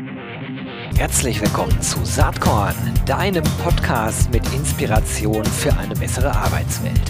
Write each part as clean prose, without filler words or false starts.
Herzlich willkommen zu Saatkorn, deinem Podcast mit Inspiration für eine bessere Arbeitswelt.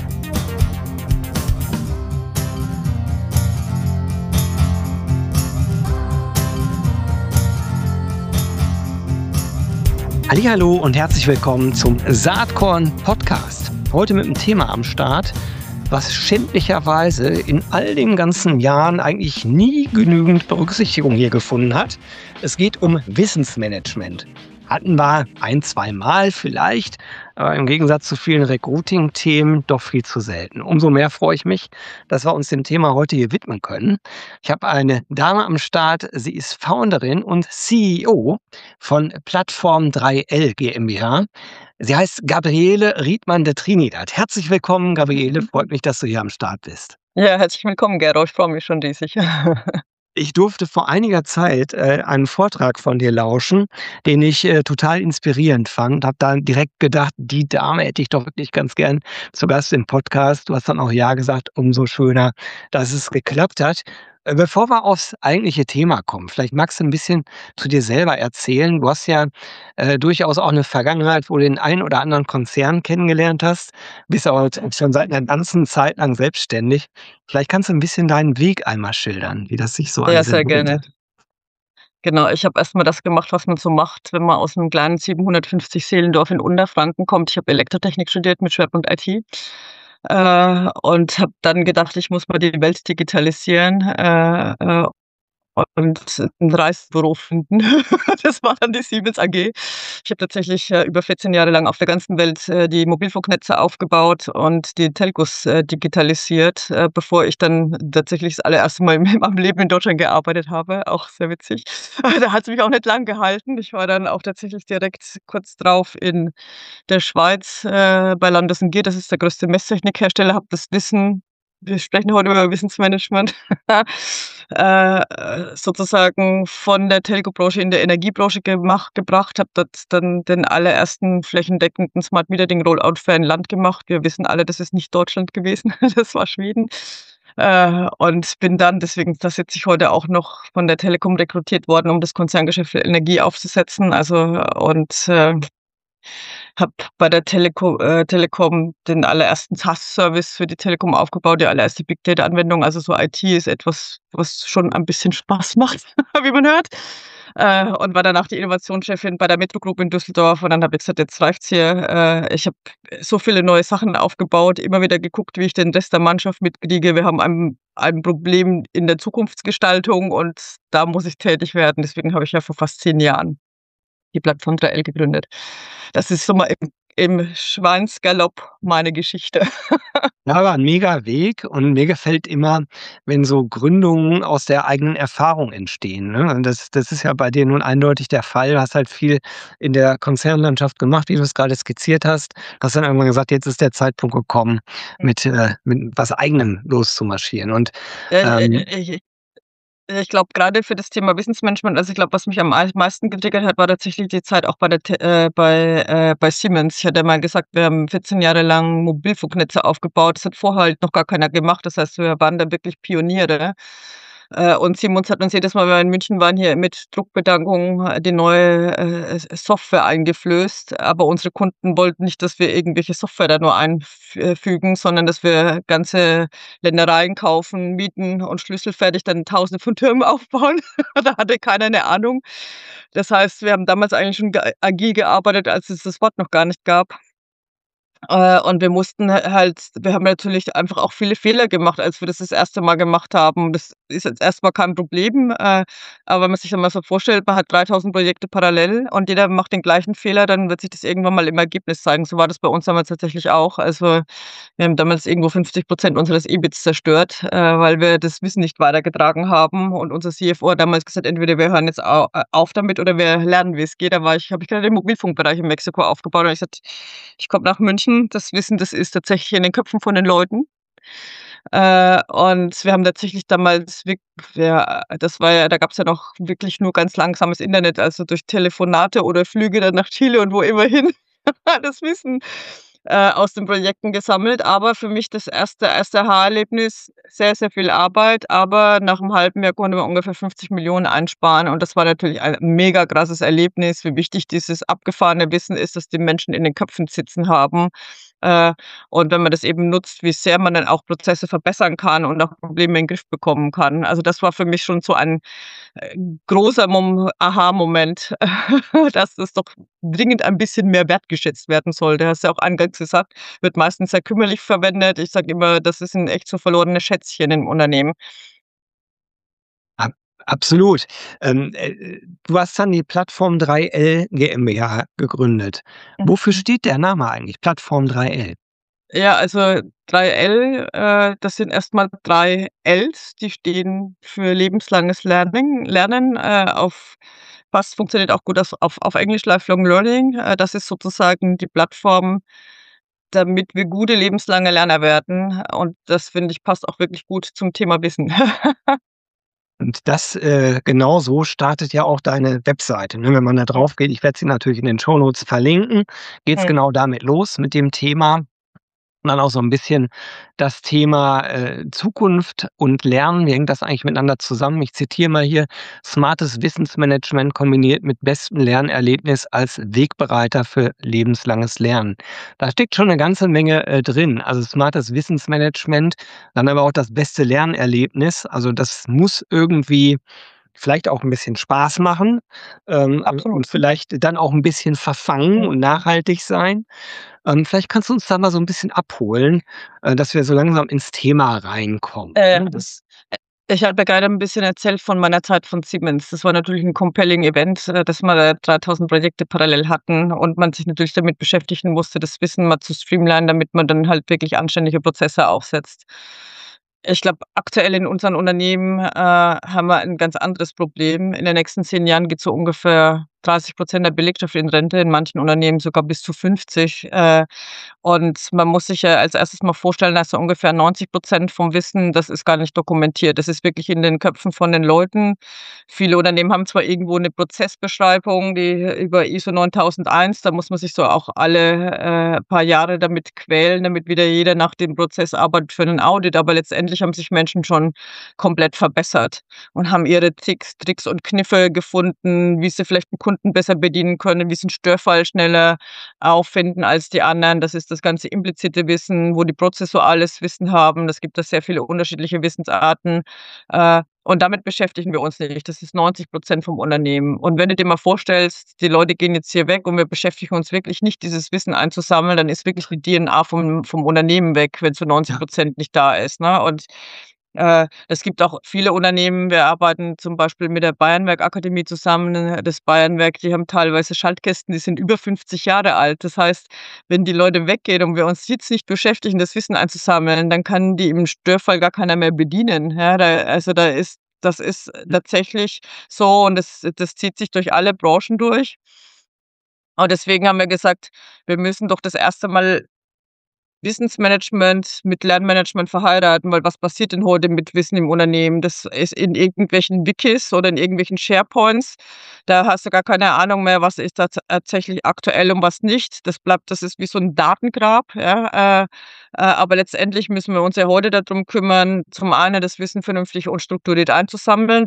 Hallihallo und herzlich willkommen zum Saatkorn Podcast. Heute mit einem Thema am Start, was schändlicherweise in all den ganzen Jahren eigentlich nie genügend Berücksichtigung hier gefunden hat. Es geht um Wissensmanagement. Hatten wir ein-, zweimal vielleicht, aber im Gegensatz zu vielen Recruiting-Themen doch viel zu selten. Umso mehr freue ich mich, dass wir uns dem Thema heute hier widmen können. Ich habe eine Dame am Start, sie ist Founderin und CEO von Plattform 3L GmbH. Sie heißt Gabriele Riedmann de Trinidad. Herzlich willkommen, Gabriele. Freut mich, dass du hier am Start bist. Ja, herzlich willkommen, Gero. Ich freue mich schon riesig. Ich durfte vor einiger Zeit einen Vortrag von dir lauschen, den ich total inspirierend fand. Habe dann direkt gedacht, die Dame hätte ich doch wirklich ganz gern zu Gast im Podcast. Du hast dann auch ja gesagt, umso schöner, dass es geklappt hat. Bevor wir aufs eigentliche Thema kommen, vielleicht magst du ein bisschen zu dir selber erzählen. Du hast ja durchaus auch eine Vergangenheit, wo du den einen oder anderen Konzern kennengelernt hast, bist aber schon seit einer ganzen Zeit lang selbstständig. Vielleicht kannst du ein bisschen deinen Weg einmal schildern, wie das sich so Ja, alles sehr entwickelt gerne. hat. Genau, ich habe erst mal das gemacht, was man so macht, wenn man aus 'nem kleinen 750 Seelendorf in Unterfranken kommt. Ich habe Elektrotechnik studiert mit Schwerpunkt IT, und habe dann gedacht, ich muss mal die Welt digitalisieren, und 'n Reisebüro finden. Das war dann die Siemens AG. Ich habe tatsächlich, über 14 Jahre lang auf der ganzen Welt, die Mobilfunknetze aufgebaut und die Telcos, digitalisiert, bevor ich dann tatsächlich das allererste Mal in meinem Leben in Deutschland gearbeitet habe. Auch sehr witzig. Da hat's mich auch nicht lang gehalten. Ich war dann auch tatsächlich direkt kurz drauf in der Schweiz, bei Landis+Gyr. Das ist der größte Messtechnikhersteller, habe das Wissen, wir sprechen heute über Wissensmanagement, sozusagen von der Telco-Branche in der Energiebranche gebracht, habe dort dann den allerersten flächendeckenden Smart Metering Rollout für ein Land gemacht. Wir wissen alle, das ist nicht Deutschland gewesen, das war Schweden. Und bin dann, deswegen da sitze ich heute auch noch, von der Telekom rekrutiert worden, um das Konzerngeschäft für Energie aufzusetzen. Habe bei der Telekom den allerersten SaaS-Service für die Telekom aufgebaut, die allererste Big-Data-Anwendung. Also, so IT ist etwas, was schon ein bisschen Spaß macht, wie man hört. Und war danach die Innovationschefin bei der Metro Group in Düsseldorf. Und dann habe ich gesagt: „Jetzt reicht's hier." Ich habe so viele neue Sachen aufgebaut, immer wieder geguckt, wie ich den Rest der Mannschaft mitkriege. Wir haben ein Problem in der Zukunftsgestaltung und da muss ich tätig werden. Deswegen habe ich ja vor fast 10 Jahren die Plattform 3L gegründet. Das ist so mal im Schweinsgalopp meine Geschichte. Ja, aber 'n mega Weg und mir gefällt immer, wenn so Gründungen aus der eigenen Erfahrung entstehen, ne? Und das ist ja bei dir nun eindeutig der Fall. Du hast halt viel in der Konzernlandschaft gemacht, wie du es grade skizziert hast. Hast dann irgendwann gesagt: „Jetzt ist der Zeitpunkt gekommen, mit was Eigenem loszumarschieren." Und, Ja, ähm ich glaube, grade für das Thema Wissensmanagement, also, ich glaube, was mich am meisten getriggert hat, war tatsächlich die Zeit auch bei Siemens. Ich hatte mal gesagt, wir haben 14 Jahre lang Mobilfunknetze aufgebaut. Das hat vorher halt noch gar keiner gemacht. Das heißt, wir waren da wirklich Pioniere. Und Siemens hat uns jedes Mal, wenn wir in München waren, hier mit Druckbetankung, die neue, Software eingeflößt. Aber unsere Kunden wollten nicht, dass wir irgendwelche Software da nur einfügen, sondern dass wir ganze Ländereien kaufen, mieten und schlüsselfertig dann Tausende von Türmen aufbauen. Da hatte keiner 'ne Ahnung. Das heißt, wir haben damals eigentlich schon agil gearbeitet, als es das Wort noch gar nicht gab. Und wir mussten wir haben natürlich einfach auch viele Fehler gemacht, als wir das erste Mal gemacht haben. Das ist jetzt erst mal kein Problem, aber wenn man sich dann mal so vorstellt, man hat 3.000 Projekte parallel und jeder macht den gleichen Fehler, dann wird sich das irgendwann mal im Ergebnis zeigen. So war das bei uns damals tatsächlich auch. Also, wir haben damals irgendwo 50% unseres EBITs zerstört, weil wir das Wissen nicht weitergetragen haben. Und unser CFO hat damals gesagt: „Entweder wir hören jetzt auf damit oder wir lernen, wie es geht." Habe ich grade den Mobilfunkbereich in Mexiko aufgebaut und ich gesagt: „Ich komme nach München." Das Wissen, das ist tatsächlich in den Köpfen von den Leuten. Und wir haben tatsächlich damals das war ja, da gab's ja noch wirklich nur ganz langsames Internet, also durch Telefonate oder Flüge dann nach Chile und wo immer hin das Wissen aus den Projekten gesammelt. Aber für mich das erste Aha-Erlebnis, sehr, sehr viel Arbeit, aber nach 'm halben Jahr konnte man ungefähr 50 Millionen einsparen und das war natürlich ein mega krasses Erlebnis, wie wichtig dieses abgefahrene Wissen ist, das die Menschen in den Köpfen sitzen haben. Äh, und wenn man das eben nutzt, wie sehr man dann auch Prozesse verbessern kann und auch Probleme in den Griff bekommen kann. Also, das war für mich schon so ein großer Aha-Moment, dass das doch dringend ein bisschen mehr wertgeschätzt werden sollte. Hast ja auch eingangs gesagt, wird meistens sehr kümmerlich verwendet. Ich sage immer, das ist 'n echt so verlorene Schätzchen im Unternehmen. Ab absolut. Du hast dann die Plattform 3L GmbH gegründet. Wofür Mhm. steht der Name eigentlich, Plattform 3L? Ja, also 3L, das sind erst mal 3 Ls, die stehen für lebenslanges Lernen, auf passt funktioniert auch gut auf Englisch Lifelong Learning. Das ist sozusagen die Plattform, damit wir gute lebenslange Lerner werden. Und das, finde ich, passt auch wirklich gut zum Thema Wissen. Und das genau so startet ja auch deine Webseite, ne? Wenn man da drauf geht, ich werde sie natürlich in den Shownotes verlinken, geht's Mhm. genau damit los mit dem Thema. Und dann auch so 'n bisschen das Thema, Zukunft und Lernen. Wie hängt das eigentlich miteinander zusammen? Ich zitiere mal hier: „Smartes Wissensmanagement kombiniert mit bestem Lernerlebnis als Wegbereiter für lebenslanges Lernen.“ Da steckt schon 'ne ganze Menge, drin. Also, smartes Wissensmanagement, dann aber auch das beste Lernerlebnis. Also, das muss irgendwie vielleicht auch 'n bisschen Spaß machen, Absolut. und vielleicht dann auch 'n bisschen verfangen Mhm. und nachhaltig sein. Vielleicht kannst du uns da mal so 'n bisschen abholen, dass wir so langsam ins Thema reinkommen, Äh, ne? Das Ich habe ja gerade 'n bisschen erzählt von meiner Zeit von Siemens. Das war natürlich 'n compelling Event, dass wir da 3.000 Projekte parallel hatten und man sich natürlich damit beschäftigen musste, das Wissen mal zu streamlinen, damit man dann halt wirklich anständige Prozesse aufsetzt. Ich glaube, aktuell in unseren Unternehmen, haben wir ein ganz anderes Problem. In den nächsten 10 Jahren geht so ungefähr 30% der Belegschaft in Rente, in manchen Unternehmen sogar bis zu 50. Und man muss sich ja als erstes mal vorstellen, dass so ungefähr 90% vom Wissen, das ist gar nicht dokumentiert. Das ist wirklich in den Köpfen von den Leuten. Viele Unternehmen haben zwar irgendwo eine Prozessbeschreibung, die über ISO 9001, da muss man sich so auch alle, paar Jahre damit quälen, damit wieder jeder nach dem Prozess arbeitet für 'nen Audit. Aber letztendlich haben sich Menschen schon komplett verbessert und haben ihre Tricks und Kniffe gefunden, wie sie vielleicht 'n Kunden besser bedienen können, wie sie 'n Störfall schneller auffinden als die anderen. Das ist das ganze implizite Wissen, wo die prozessuales Wissen haben. Es gibt da sehr viele unterschiedliche Wissensarten, und damit beschäftigen wir uns nicht. Das ist 90% vom Unternehmen. Und wenn du dir mal vorstellst, die Leute gehen jetzt hier weg und wir beschäftigen uns wirklich nicht, dieses Wissen einzusammeln, dann ist wirklich die DNA vom Unternehmen weg, wenn zu ja, 90% nicht da ist, ne? Und es gibt auch viele Unternehmen, wir arbeiten zum Beispiel mit der Bayernwerk Akademie zusammen. Das Bayernwerk, die haben teilweise Schaltkästen, die sind über 50 Jahre alt. Das heißt, wenn die Leute weggehen und wir uns jetzt nicht beschäftigen, das Wissen einzusammeln, dann kann die im Störfall gar keiner mehr bedienen. Ja, da ist das ist tatsächlich so und das zieht sich durch alle Branchen durch. Und deswegen haben wir gesagt, wir müssen doch das erste Mal Wissensmanagement mit Lernmanagement verheiraten, weil was passiert denn heute mit Wissen im Unternehmen? Das ist in irgendwelchen Wikis oder in irgendwelchen SharePoints. Da hast du gar keine Ahnung mehr, was ist tatsächlich aktuell und was nicht. Das ist wie so 'n Datengrab, ja, aber letztendlich müssen wir uns ja heute da drum kümmern, zum einen das Wissen vernünftig und strukturiert einzusammeln,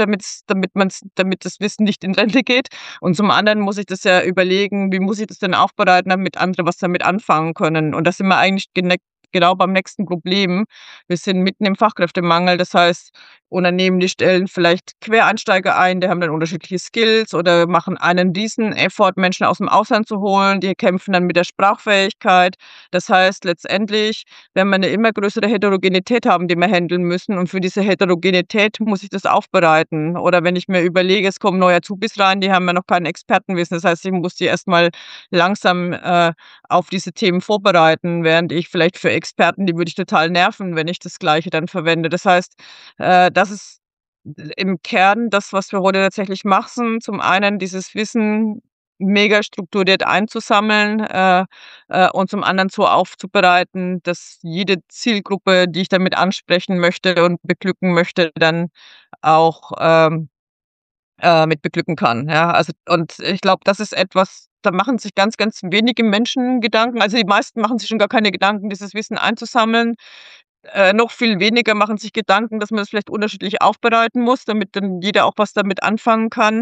damit das Wissen nicht in Rente geht. Und zum anderen muss ich das ja überlegen, wie muss ich das denn aufbereiten, damit andere was damit anfangen können? Und da sind wir eigentlich genau beim nächsten Problem. Wir sind mitten im Fachkräftemangel. Das heißt, Unternehmen, die stellen vielleicht Quereinsteiger ein, die haben dann unterschiedliche Skills oder machen einen Riesen-Effort, Menschen aus dem Ausland zu holen. Die kämpfen dann mit der Sprachfähigkeit. Das heißt, letztendlich werden wir eine immer größere Heterogenität haben, die wir händeln müssen. Und für diese Heterogenität muss ich das aufbereiten. Oder wenn ich mir überlege, es kommen neue Azubis rein, die haben ja noch kein Expertenwissen. Das heißt, ich muss die erst mal langsam, auf diese Themen vorbereiten, während ich vielleicht für Experten, die würde ich total nerven, wenn ich das Gleiche dann verwende. Das heißt, das ist im Kern das, was wir heute tatsächlich machen. Zum einen dieses Wissen mega strukturiert einzusammeln, und zum anderen so aufzubereiten, dass jede Zielgruppe, die ich damit ansprechen möchte und beglücken möchte, dann auch, mit beglücken kann, ja. Also, und ich glaube, das ist etwas, da machen sich ganz, ganz wenige Menschen Gedanken. Also, die meisten machen sich schon gar keine Gedanken, dieses Wissen einzusammeln. Noch viel weniger machen sich Gedanken, dass man das vielleicht unterschiedlich aufbereiten muss, damit dann jeder auch was damit anfangen kann.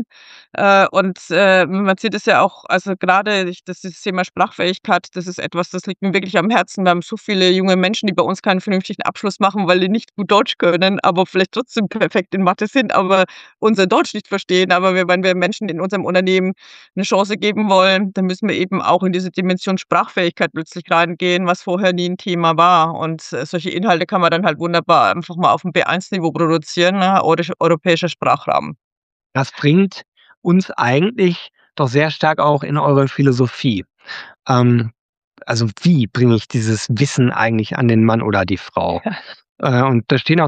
Man sieht es ja auch, also gerade das Thema Sprachfähigkeit, das ist etwas, das liegt mir wirklich am Herzen. Wir haben so viele junge Menschen, die bei uns keinen vernünftigen Abschluss machen, weil die nicht gut Deutsch können, aber vielleicht trotzdem perfekt in Mathe sind, aber unser Deutsch nicht verstehen. Aber wenn wir Menschen in unserem Unternehmen eine Chance geben wollen, dann müssen wir eben auch in diese Dimension Sprachfähigkeit plötzlich reingehen, was vorher nie ein Thema war. Und, solche Inhalte kann man dann halt wunderbar einfach mal auf dem B1-Niveau produzieren, ne, europäischer Sprachraum. Das bringt uns eigentlich doch sehr stark auch in eure Philosophie. Ähm, also wie bringe ich dieses Wissen eigentlich an den Mann oder die Frau? Und da stehen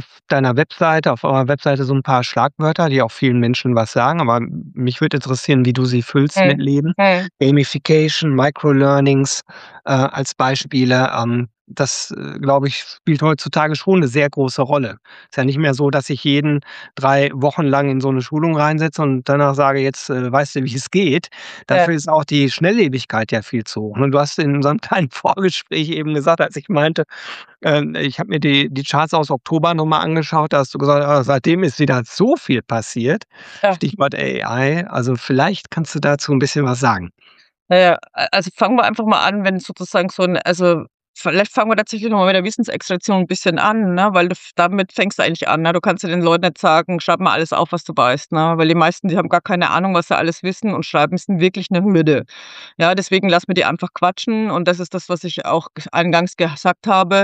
auf eurer Webseite so ein paar Schlagwörter, die auch vielen Menschen was sagen, aber mich würde interessieren, wie du sie füllst mit Mhm. Leben. Mhm. Gamification, Microlearnings, als Beispiele. Das, glaube ich, spielt heutzutage schon eine sehr große Rolle. Ist ja nicht mehr so, dass ich jeden 3 Wochen lang in so eine Schulung reinsetze und danach sage: „Jetzt, weißt du, wie es geht.“ Ja, Dafür ist auch die Schnelllebigkeit ja viel zu hoch, ne? Du hast in unserem kleinen Vorgespräch eben gesagt, als ich meinte, ich habe mir die Charts aus Oktober noch mal angeschaut, da hast du gesagt: „Ah, seitdem ist wieder so viel passiert.“ ja. Stichwort AI. Also, vielleicht kannst du dazu 'n bisschen was sagen. Na ja, also fangen wir einfach mal an, wenn sozusagen so 'n, also vielleicht fangen wir tatsächlich noch mal mit der Wissensextraktion 'n bisschen an, ne, weil damit fängst du eigentlich an, ne? Du kannst ja den Leuten nicht sagen: „Schreib mal alles auf, was du weißt“, ne? Weil die meisten, die haben gar keine Ahnung, was sie alles wissen, und Schreiben ist 'n wirklich 'ne Hürde. Ja, deswegen lassen wir die einfach quatschen, und das ist das, was ich auch eingangs gesagt habe.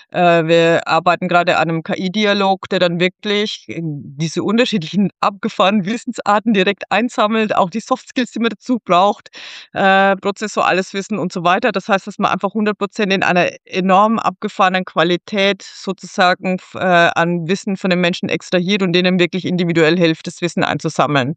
Wir arbeiten gerade an einem KI-Dialog, der dann wirklich diese unterschiedlichen abgefahrenen Wissensarten direkt einsammelt, auch die Soft Skills, die man dazu braucht, prozessuales Wissen und so weiter. Das heißt, dass man einfach 100% in einer enorm abgefahrenen Qualität sozusagen an Wissen von den Menschen extrahiert und denen wirklich individuell hilft, das Wissen einzusammeln.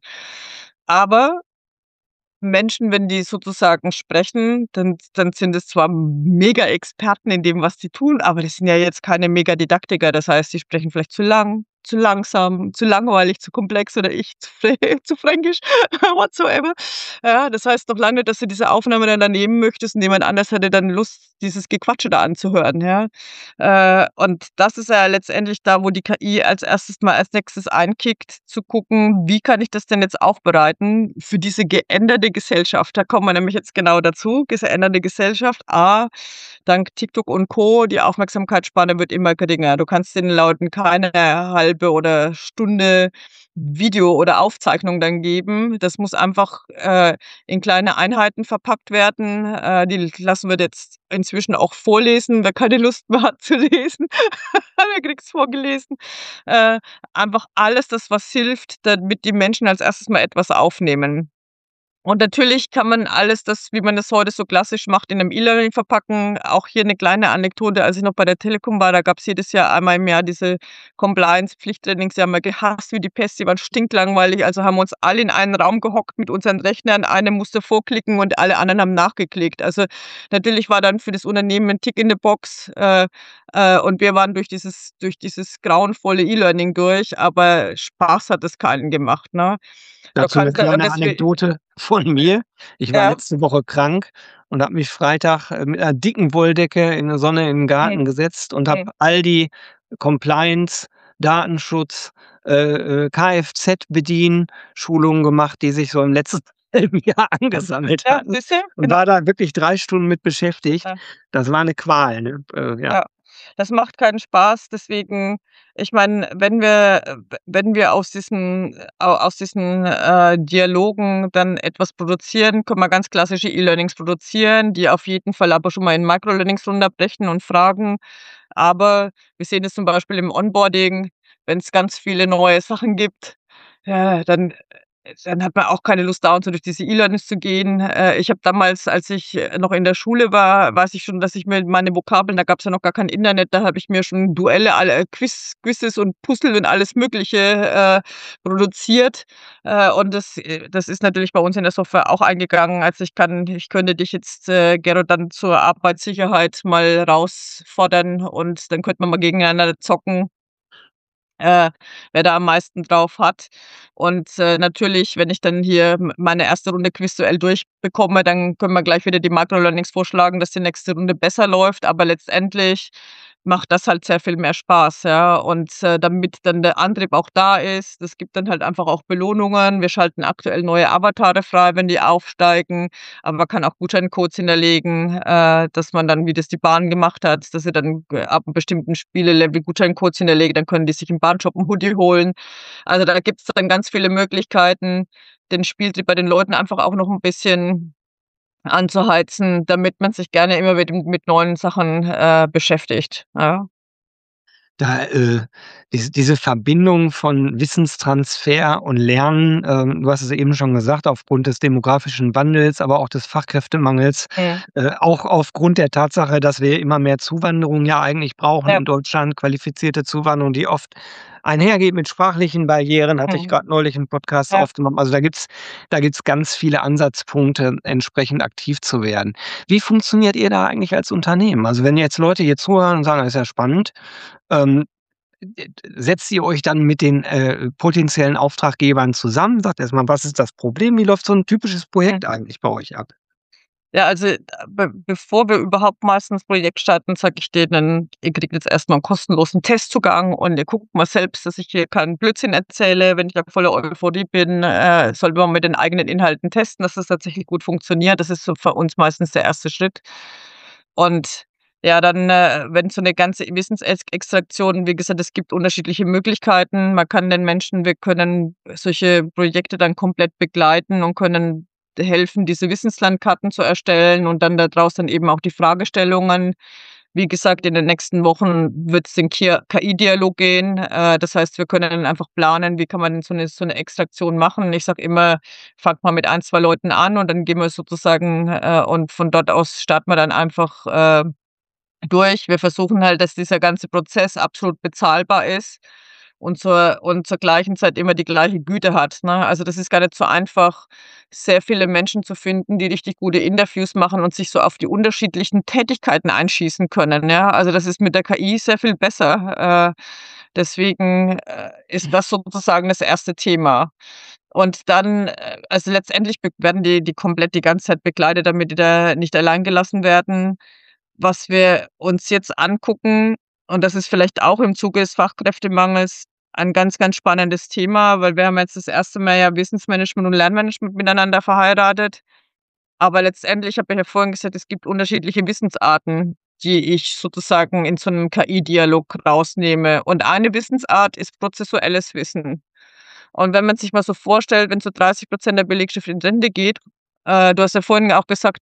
Aber Menschen, wenn die sozusagen sprechen, dann sind es zwar Mega-Experten in dem, was sie tun, aber das sind ja jetzt keine Mega-Didaktiker. Das heißt, die sprechen vielleicht zu lang, zu langsam, zu langweilig, zu komplex, oder ich zu zu fränkisch, whatsoever. Ja, das heißt noch lange nicht, dass du diese Aufnahme dann nehmen möchtest und jemand anders hätte dann Lust, dieses Gequatsche da anzuhören, ja? Und das ist ja letztendlich da, wo die KI als Nächstes einkickt, zu gucken: „Wie kann ich das denn jetzt aufbereiten für diese geänderte Gesellschaft?“ Da kommen wir nämlich jetzt genau dazu, geänderte Gesellschaft. Dank TikTok und Co., die Aufmerksamkeitsspanne wird immer geringer. Du kannst den Leuten keine halbe oder Stunde Video oder Aufzeichnung dann geben. Das muss einfach, in kleine Einheiten verpackt werden. Die lassen wir jetzt inzwischen auch vorlesen. Wer keine Lust mehr hat zu lesen, der kriegt's vorgelesen. Äh, Einfach alles das, was hilft, damit die Menschen als erstes mal etwas aufnehmen. Und natürlich kann man alles das, wie man das heute so klassisch macht, in 'nem E-Learning verpacken. Auch hier 'ne kleine Anekdote: Als ich noch bei der Telekom war, da gab's jedes Jahr einmal im Jahr diese Compliance-Pflichttrainings. Die haben wir gehasst wie die Pest, die waren stinklangweilig, also haben wir uns alle in einen Raum gehockt mit unseren Rechnern. Einer musste vorklicken und alle anderen haben nachgeklickt. Also, natürlich war dann für das Unternehmen 'n Tick in the Box, und wir waren durch dieses grauenvolle E-Learning durch, aber Spaß hat es keinen gemacht, ne? Du Dazu 'ne kannst da und kleine deswe Anekdote von mir. Ich war Ja. letzte Woche krank und habe mich Freitag, mit 'ner dicken Wolldecke in der Sonne in 'n Garten Mhm. gesetzt und habe Mhm. all die Compliance, Datenschutz, Kfz-Bedienschulungen gemacht, die sich so im letzten halben Jahr angesammelt Ja, hatten, siehst du? und war da wirklich 3 Stunden mit beschäftigt. Ja, Das war 'ne Qual, ne? Ja. ja. Das macht keinen Spaß, deswegen, ich meine, wenn wir aus diesen Dialogen dann etwas produzieren, können wir ganz klassische E-Learnings produzieren, die auf jeden Fall aber schon mal in Microlearnings runterbrechen und fragen. Aber wir sehen es zum Beispiel im Onboarding, wenn es ganz viele neue Sachen gibt, ja, dann hat man auch keine Lust, dauernd so durch diese E-Learnings zu gehen. Ich habe damals, als ich, noch in der Schule war, weiß ich schon, dass ich mir meine Vokabeln, da gab es ja noch gar kein Internet, da habe ich mir schon Duelle, alle Quizzes und Puzzle und alles Mögliche, produziert. Und das ist natürlich bei uns in der Software auch eingegangen. Also, ich könnte dich jetzt, Gero, dann zur Arbeitssicherheit mal herausfordern, und dann könnten wir mal gegeneinander zocken. wer da am meisten drauf hat. Und, natürlich, wenn ich dann hier meine erste Runde Quizduell durchbekomme, dann können wir gleich wieder die Microlearnings vorschlagen, dass die nächste Runde besser läuft. Aber letztendlich macht das halt sehr viel mehr Spaß, ja. Und, damit dann der Antrieb auch da ist, es gibt dann halt einfach auch Belohnungen. Wir schalten aktuell neue Avatare frei, wenn die aufsteigen, aber man kann auch Gutscheincodes hinterlegen, dass man dann, wie das die Bahn gemacht hat, dass sie dann, ab 'nem bestimmten Spielelevel Gutscheincodes hinterlegen, dann können die sich im Bahnshop 'n Hoodie holen. Also, da gibt's dann ganz viele Möglichkeiten, den Spieltrieb bei den Leuten einfach auch noch 'n bisschen anzuheizen, damit man sich gerne immer mit neuen Sachen, beschäftigt, ja. Da, diese Verbindung von Wissenstransfer und Lernen, du hast es eben schon gesagt, aufgrund des demografischen Wandels, aber auch des Fachkräftemangels, Mhm. auch aufgrund der Tatsache, dass wir immer mehr Zuwanderung ja eigentlich brauchen Ja. in Deutschland, qualifizierte Zuwanderung, die oft einhergeht mit sprachlichen Barrieren, hatte ich Mhm. grad neulich 'n Podcast Ja. aufgenommen. Also, da gibt's ganz viele Ansatzpunkte, entsprechend aktiv zu werden. Wie funktioniert ihr da eigentlich als Unternehmen? Also, wenn jetzt Leute hier zuhören und sagen: „Das ist ja spannend“, ähm, setzt ihr euch dann mit den, potenziellen Auftraggebern zusammen? Sagt erst mal: „Was ist das Problem?“ Wie läuft so 'n typisches Projekt Mhm. eigentlich bei euch ab? Ja, also, bevor wir überhaupt meistens das Projekt starten, sage ich denen: „Ihr kriegt jetzt erst mal 'n kostenlosen Testzugang und ihr guckt mal selbst, dass ich hier keinen Blödsinn erzähle. Wenn ich da voller Euphorie bin, sollte man mit den eigenen Inhalten testen, dass das tatsächlich gut funktioniert.“ Das ist so für uns meistens der erste Schritt. Und ja, dann, wenn so 'ne ganze Wissensextraktion, wie gesagt, es gibt unterschiedliche Möglichkeiten. Man kann den Menschen wir können solche Projekte dann komplett begleiten und können helfen, diese Wissenslandkarten zu erstellen und dann da draus dann eben auch die Fragestellungen. Wie gesagt, in den nächsten Wochen wird's den KI-Dialog gehen. Das heißt, wir können dann einfach planen, wie kann man denn so 'ne Extraktion machen. Ich sage immer: „Fangt mal mit ein 2 Leuten an und dann gehen wir sozusagen und von dort aus starten wir dann einfach, durch.“ Wir versuchen halt, dass dieser ganze Prozess absolut bezahlbar ist und zur gleichen Zeit immer die gleiche Güte hat, ne? Also, das ist gar nicht so einfach, sehr viele Menschen zu finden, die richtig gute Interviews machen und sich so auf die unterschiedlichen Tätigkeiten einschießen können, ja? Also, das ist mit der KI sehr viel besser. Deswegen, ist das sozusagen das erste Thema. Und dann, also, letztendlich werden die komplett die ganze Zeit begleitet, damit die da nicht allein gelassen werden. Was wir uns jetzt angucken, und das ist vielleicht auch im Zuge des Fachkräftemangels ein ganz, ganz spannendes Thema, weil wir haben jetzt das erste Mal ja Wissensmanagement und Lernmanagement miteinander verheiratet. Aber letztendlich habe ich ja vorhin gesagt, es gibt unterschiedliche Wissensarten, die ich sozusagen in so 'nem KI-Dialog rausnehme. Und eine Wissensart ist prozessuelles Wissen. Und wenn man sich mal so vorstellt, wenn so 30% der Belegschaft in Rente geht, du hast ja vorhin auch gesagt,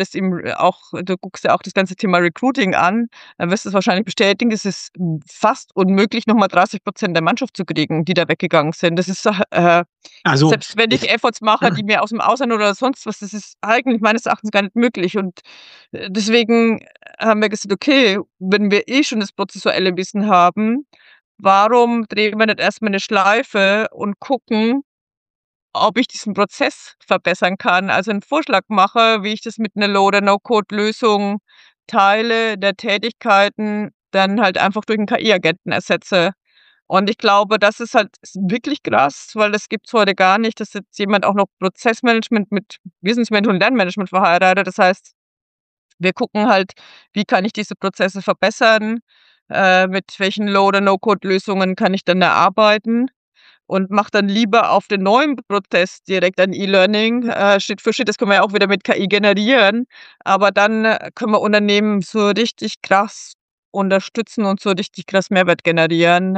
du guckst ja auch das ganze Thema Recruiting an, dann wirst du's wahrscheinlich bestätigen, es ist, fast unmöglich, noch mal 30% der Mannschaft zu kriegen, die da weggegangen sind. Das ist, Also, selbst wenn ich Efforts mache, die mir aus'm Ausland oder sonst was, das ist eigentlich meines Erachtens gar nicht möglich. Und, deswegen haben wir gesagt: „Okay, wenn wir eh schon das prozessuelle Wissen haben, warum drehen wir nicht erst mal 'ne Schleife und gucken, ob ich diesen Prozess verbessern kann, also 'n Vorschlag mache, wie ich das mit 'ner Low oder No-Code-Lösung Teile der Tätigkeiten dann halt einfach durch 'n KI-Agenten ersetze.“ Und ich glaube, das ist halt wirklich krass, weil das gibt's heute gar nicht, dass jetzt jemand auch noch Prozessmanagement mit Wissensmanagement und Lernmanagement verheiratet. Das heißt, wir gucken halt, wie kann ich diese Prozesse verbessern, mit welchen Low oder No-Code-Lösungen kann ich dann erarbeiten und mache dann lieber auf den neuen Prozess direkt ein E-Learning, Schritt für Schritt. Das können wir ja auch wieder mit KI generieren, aber dann, können wir Unternehmen so richtig krass unterstützen und so richtig krass Mehrwert generieren,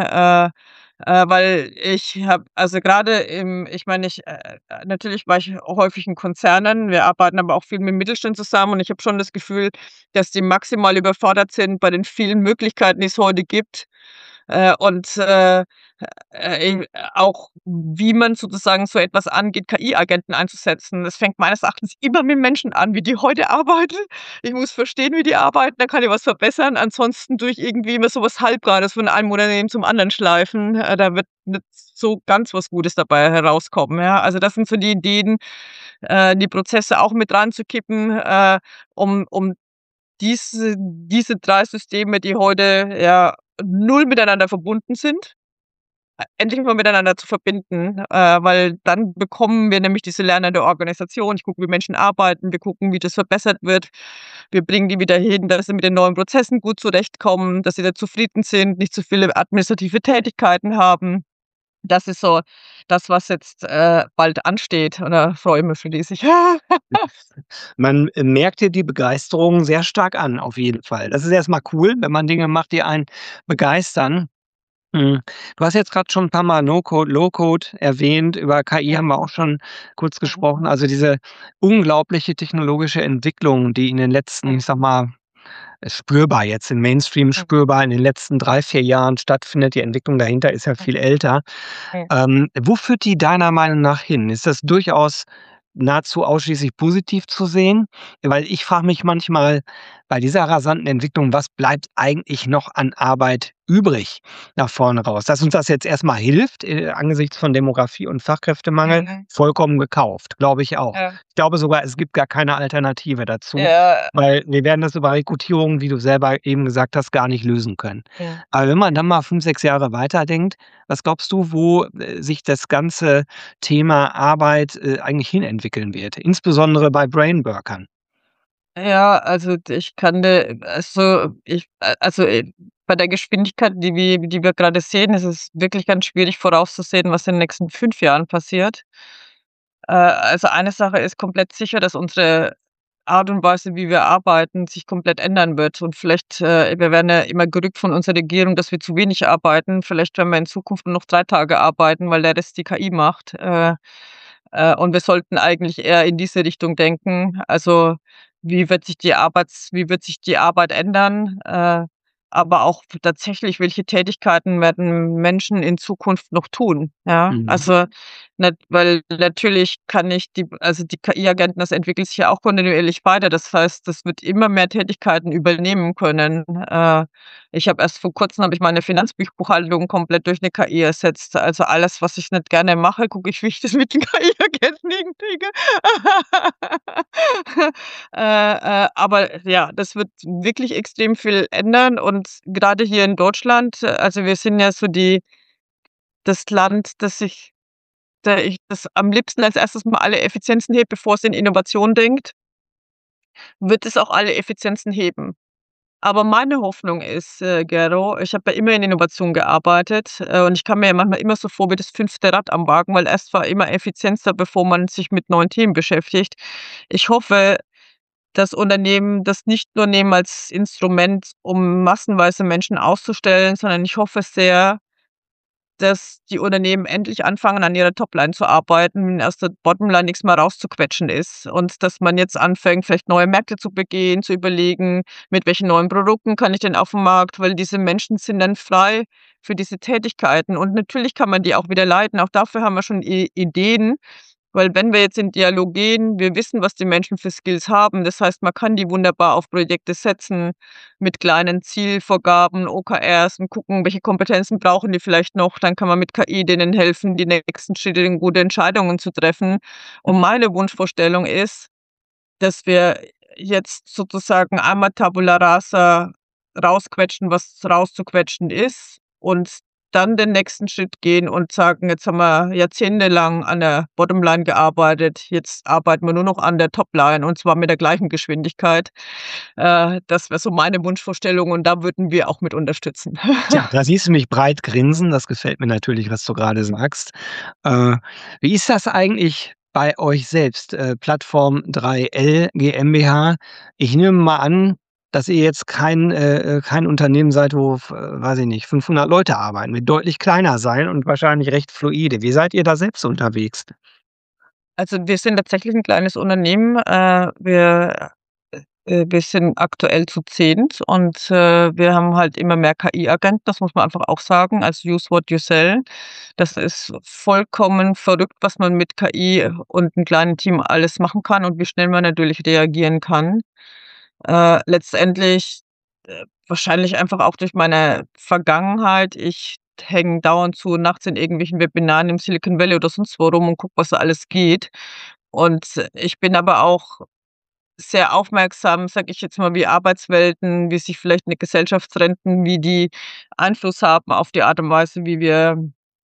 weil ich habe also grade im ich meine, natürlich war ich häufig in Konzernen. Wir arbeiten aber auch viel mit Mittelstand zusammen und ich habe schon das Gefühl, dass die maximal überfordert sind bei den vielen Möglichkeiten, die es heute gibt, und, auch wie man sozusagen so etwas angeht, KI-Agenten einzusetzen. Das fängt meines Erachtens immer mit Menschen an, wie die heute arbeiten. Ich muss verstehen, wie die arbeiten, dann kann ich was verbessern. Ansonsten tue ich irgendwie immer so was Halbgares von einem Unternehmen zum anderen schleifen. Da wird nicht so ganz was Gutes dabei herauskommen, ja. Also, das sind so die Ideen, die Prozesse auch mit reinzukippen, um diese 3 Systeme, die heute ja null miteinander verbunden sind, endlich mal miteinander zu verbinden, weil dann bekommen wir nämlich diese lernende Organisation. Ich gucke, wie Menschen arbeiten, wir gucken, wie das verbessert wird. Wir bringen die wieder hin, dass sie mit den neuen Prozessen gut zurechtkommen, dass sie da zufrieden sind, nicht zu viele administrative Tätigkeiten haben. Das ist so das, was jetzt, bald ansteht und da freue ich mich riesig. Man merkt dir die Begeisterung sehr stark an, auf jeden Fall. Das ist erst mal cool, wenn man Dinge macht, die einen begeistern. Mhm. Du hast jetzt gerade schon ein paar Mal No-Code, Low-Code erwähnt. Über KI haben wir auch schon kurz Mhm, gesprochen. Also, diese unglaubliche technologische Entwicklung, die in den letzten, mhm, ich sage mal, spürbar jetzt im Mainstream mhm, spürbar in den letzten 3 4 Jahren stattfindet. Die Entwicklung dahinter ist ja mhm, viel älter. mhm. Wo führt die deiner Meinung nach hin? Ist das durchaus nahezu ausschließlich positiv zu sehen? Weil ich frage mich manchmal bei dieser rasanten Entwicklung, was bleibt eigentlich noch an Arbeit übrig nach vorne raus? Dass uns das jetzt erst mal hilft, angesichts von Demografie und Fachkräftemangel, Mhm. vollkommen gekauft, glaube ich auch. Ja. Ich glaube sogar, es gibt gar keine Alternative dazu, Ja, weil wir werden das über Rekrutierung, wie du selber eben gesagt hast, gar nicht lösen können. mhm. Aber wenn man dann mal 5 6 Jahre weiterdenkt, was glaubst du, wo, sich das ganze Thema Arbeit, eigentlich hinentwickeln wird, insbesondere bei Brainworkern? Ja, also ich kann bei der Geschwindigkeit, die wir gerade sehen, ist es wirklich ganz schwierig vorauszusehen, was in den nächsten 5 Jahren passiert. Also eine Sache ist komplett sicher, dass unsere Art und Weise, wie wir arbeiten, sich komplett ändern wird. Und vielleicht, wir werden ja immer gerügt von unserer Regierung, dass wir zu wenig arbeiten. Vielleicht werden wir in Zukunft nur noch 3 Tage arbeiten, weil der Rest die KI macht. Und wir sollten eigentlich eher in diese Richtung denken. Also, wie wird sich die Arbeit ändern? Aber auch tatsächlich, welche Tätigkeiten werden Menschen in Zukunft noch tun, ja? Mhm. Also, weil natürlich kann ich die KI-Agenten, das entwickelt sich ja auch kontinuierlich weiter. Das heißt, das wird immer mehr Tätigkeiten übernehmen können. Ich habe erst vor Kurzem habe ich meine Finanzbuchhaltung komplett durch 'ne KI ersetzt. Also, alles, was ich nicht gerne mache, gucke ich, wie ich das mit den KI-Agenten hinkriege. Aber ja, das wird wirklich extrem viel ändern und grade hier in Deutschland, also, wir sind ja so das Land, das am liebsten als erstes mal alle Effizienzen hebt, bevor es in Innovation denkt, wird es auch alle Effizienzen heben. Aber meine Hoffnung ist, Gero, ich habe ja immer in Innovation gearbeitet, und ich kam mir ja manchmal immer so vor wie das fünfte Rad am Wagen, weil erst war immer Effizienz da, bevor man sich mit neuen Themen beschäftigt. Ich hoffe, dass Unternehmen das nicht nur nehmen als Instrument, um massenweise Menschen auszustellen, sondern ich hoffe sehr, dass die Unternehmen endlich anfangen, an ihrer Topline zu arbeiten, wenn aus der Bottomline nichts mehr rauszuquetschen ist und dass man jetzt anfängt, vielleicht neue Märkte zu begehen, zu überlegen, mit welchen neuen Produkten kann ich denn auf den Markt, weil diese Menschen sind dann frei für diese Tätigkeiten und natürlich kann man die auch wieder leiten. Auch dafür haben wir schon Ideen, weil wenn wir jetzt in Dialog gehen, wir wissen, was die Menschen für Skills haben. Das heißt, man kann die wunderbar auf Projekte setzen mit kleinen Zielvorgaben, OKRs und gucken, welche Kompetenzen brauchen die vielleicht noch. Dann kann man mit KI denen helfen, die nächsten Schritte in gute Entscheidungen zu treffen. Und meine Wunschvorstellung ist, dass wir jetzt sozusagen einmal Tabula rasa rausquetschen, was rauszuquetschen ist und dann den nächsten Schritt gehen und sagen: „Jetzt haben wir jahrzehntelang an der Bottomline gearbeitet, jetzt arbeiten wir nur noch an der Topline und zwar mit der gleichen Geschwindigkeit.“ Das wäre so meine Wunschvorstellung und da würden wir auch mit unterstützen. Tja, da siehst du mich breit grinsen. Das gefällt mir natürlich, was du gerade sagst. Äh, Wie ist das eigentlich bei euch selbst? Plattform 3L GmbH. Ich nehme mal an, dass ihr jetzt kein Unternehmen seid, wo, weiß ich nicht, 500 Leute arbeiten, wird deutlich kleiner sein und wahrscheinlich recht fluide. Wie seid ihr da selbst unterwegs? Also, wir sind tatsächlich 'n kleines Unternehmen. Wir sind aktuell zu 10 und, wir haben halt immer mehr KI-Agenten, das muss man einfach auch sagen, also use what you sell. Das ist vollkommen verrückt, was man mit KI und 'n kleinen Team alles machen kann und wie schnell man natürlich reagieren kann. Letztendlich, wahrscheinlich einfach auch durch meine Vergangenheit. Ich hänge dauernd zu nachts in irgendwelchen Webinaren im Silicon Valley oder sonst wo rum und gucke, was da alles geht. Und ich bin aber auch sehr aufmerksam, sage ich jetzt mal, wie Arbeitswelten, wie sich vielleicht 'ne Gesellschaftsrenten, wie die Einfluss haben auf die Art und Weise, wie wir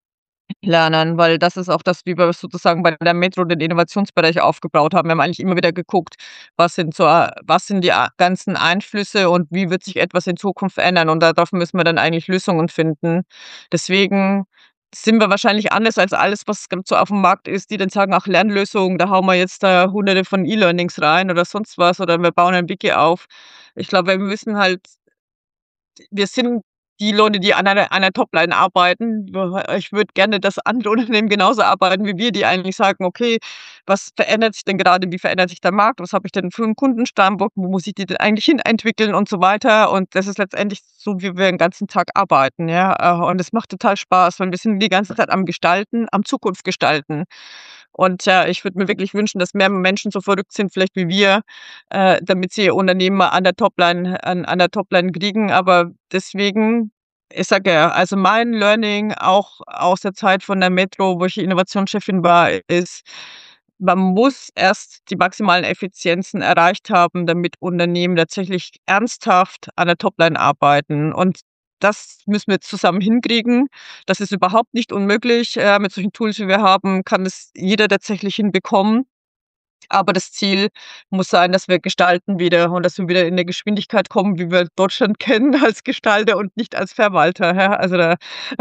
lernen, weil das ist auch das, wie wir sozusagen bei der Metro den Innovationsbereich aufgebaut haben. Wir haben eigentlich immer wieder geguckt, was sind die ganzen Einflüsse und wie wird sich etwas in Zukunft ändern, und darauf müssen wir dann eigentlich Lösungen finden. Deswegen sind wir wahrscheinlich anders als alles, was gerade so auf dem Markt ist, die dann sagen: „Ach, Lernlösungen, da hauen wir jetzt da Hunderte von E-Learnings rein oder sonst was, oder wir bauen ein Wiki auf." Ich glaube, wir müssen halt wir sind die Leute, die an einer Topline arbeiten. Ich würde gerne, dass andere Unternehmen genauso arbeiten wie wir, die eigentlich sagen: „Okay, was verändert sich denn gerade? Wie verändert sich der Markt? Was habe ich denn für 'n Kundenstammbaum? Wo muss ich die denn eigentlich hin entwickeln?" und so weiter. Und das ist letztendlich so, wie wir den ganzen Tag arbeiten, ja. Und es macht total Spaß, weil wir sind die ganze Zeit am Gestalten, am Zukunft gestalten. Und ja, ich würde mir wirklich wünschen, dass mehr Menschen so verrückt sind vielleicht wie wir, damit sie ihr Unternehmen mal an der Topline kriegen. Aber deswegen, ich sage ja, also mein Learning auch aus der Zeit von der Metro, wo ich Innovationschefin war, ist, man muss erst die maximalen Effizienzen erreicht haben, damit Unternehmen tatsächlich ernsthaft an der Topline arbeiten. Und das müssen wir zusammen hinkriegen. Das ist überhaupt nicht unmöglich. Mit solchen Tools, wie wir haben, kann es jeder tatsächlich hinbekommen. Aber das Ziel muss sein, dass wir gestalten wieder und dass wir wieder in 'ne Geschwindigkeit kommen, wie wir Deutschland kennen als Gestalter und nicht als Verwalter, ja? Also da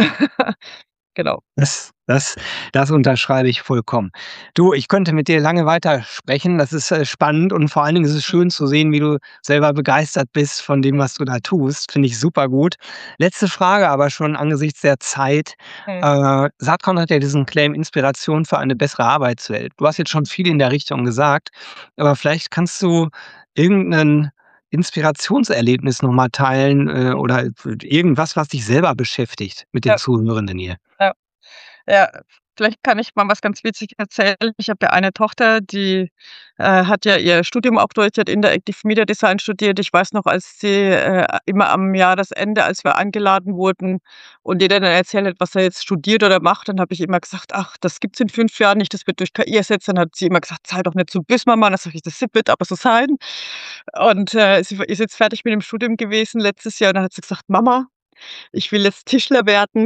genau. Das unterschreibe ich vollkommen. Du, ich könnte mit dir lange weitersprechen. Das ist, spannend und vor allen Dingen ist es schön zu sehen, wie du selber begeistert bist von dem, was du da tust. Finde ich super gut. Letzte Frage aber schon angesichts der Zeit. Mhm. Saatkorn hat ja diesen Claim „Inspiration für eine bessere Arbeitswelt“. Du hast jetzt schon viel in der Richtung gesagt, aber vielleicht kannst du irgend Inspirationserlebnis noch mal teilen, oder irgendwas, was dich selber beschäftigt mit den Ja, Zuhörenden hier. ja. Ja, vielleicht kann ich mal was ganz witzig erzählen. Ich habe ja eine Tochter, die, hat ja ihr Studium auch durch, die hat Interactive Media Design studiert. Ich weiß noch, als sie, immer am Jahresende, als wir eingeladen wurden und jeder dann erzählt hat, was er jetzt studiert oder macht, dann habe ich immer gesagt: „Ach, das gibt's in 5 Jahren nicht, das wird durch KI ersetzt." Dann hat sie immer gesagt: „Sei doch nicht so böse, Mama." Dann sage ich: „Das wird aber so sein." Und, sie ist jetzt fertig mit dem Studium gewesen letztes Jahr und dann hat sie gesagt: „Mama, ich will jetzt Tischler werden."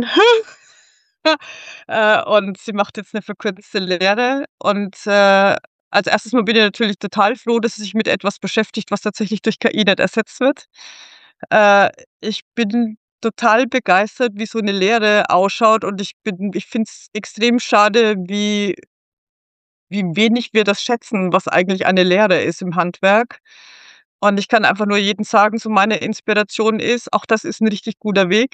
Und sie macht jetzt 'ne verkürzte Lehre und, als erstes Mal bin ich natürlich total froh, dass sie sich mit etwas beschäftigt, was tatsächlich durch KI nicht ersetzt wird. Ich bin total begeistert, wie so 'ne Lehre ausschaut, und ich finde es extrem schade, wie wenig wir das schätzen, was eigentlich eine Lehre ist im Handwerk. Und ich kann einfach nur jedem sagen, so meine Inspiration ist, auch das ist 'n richtig guter Weg,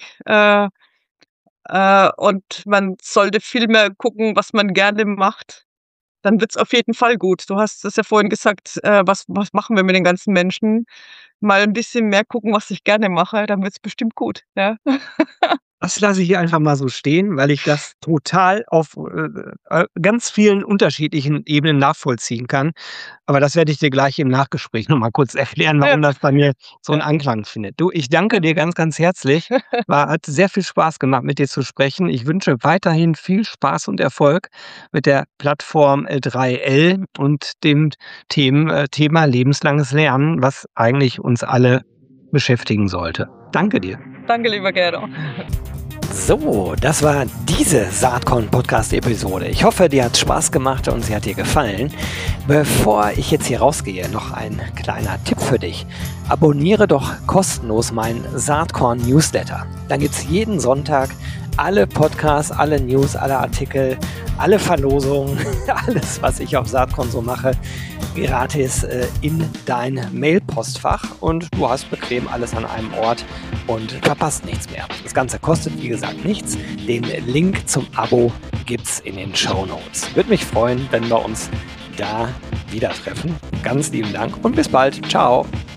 und man sollte viel mehr gucken, was man gerne macht. Dann wird's auf jeden Fall gut. Du hast es ja vorhin gesagt, was machen wir mit den ganzen Menschen? Mal 'n bisschen mehr gucken, was ich gerne mache, dann wird's bestimmt gut, ja. Das lasse ich hier einfach mal so stehen, weil ich das total auf, ganz vielen unterschiedlichen Ebenen nachvollziehen kann. Aber das werde ich dir gleich im Nachgespräch noch mal kurz erklären, Ja, warum das bei mir so 'n ja, Anklang findet. Du, ich danke dir ganz, ganz herzlich. Hat sehr viel Spaß gemacht, mit dir zu sprechen. Ich wünsche weiterhin viel Spaß und Erfolg mit der Plattform, 3L und dem Thema lebenslanges Lernen, was eigentlich uns alle beschäftigen sollte. Danke dir. danke, lieber Gero. So, das war diese Saatkorn-Podcast-Episode. Ich hoffe, dir hat Spaß gemacht und sie hat dir gefallen. Bevor ich jetzt hier rausgehe, noch ein kleiner Tipp für dich. Abonniere doch kostenlos meinen Saatkorn-Newsletter. Dann gibt es jeden Sonntag alle Podcasts, alle News, alle Artikel, alle Verlosungen, alles, was ich auf Saatkorn so mache, gratis in dein Mailpostfach, und du hast bequem alles an einem Ort und verpasst nichts mehr. Das Ganze kostet, wie gesagt, nichts. Den Link zum Abo gibt's in den Shownotes. Würde mich freuen, wenn wir uns da wieder treffen. Ganz lieben Dank und bis bald. Ciao.